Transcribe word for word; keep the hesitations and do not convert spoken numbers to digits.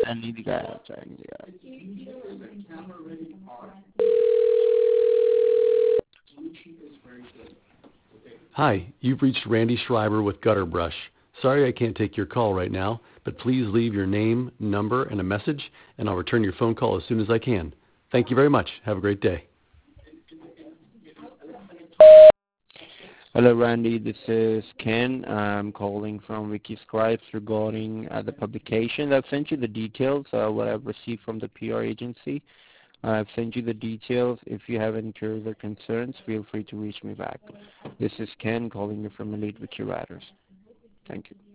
Randy the guy outside. Yeah. Hi, you've reached Randy Schreiber with Gutter Brush. Sorry I can't take your call right now, but please leave your name, number, and a message, and I'll return your phone call as soon as I can. Thank you very much. Have a great day. Hello, Randy. This is Ken. I'm calling from Wikiscribes regarding uh, the publication. I've sent you the details, uh, what I've received from the P R agency. I've sent you the details. If you have any queries or concerns, feel free to reach me back. This is Ken calling you from Elite Wiki Writers. Thank you.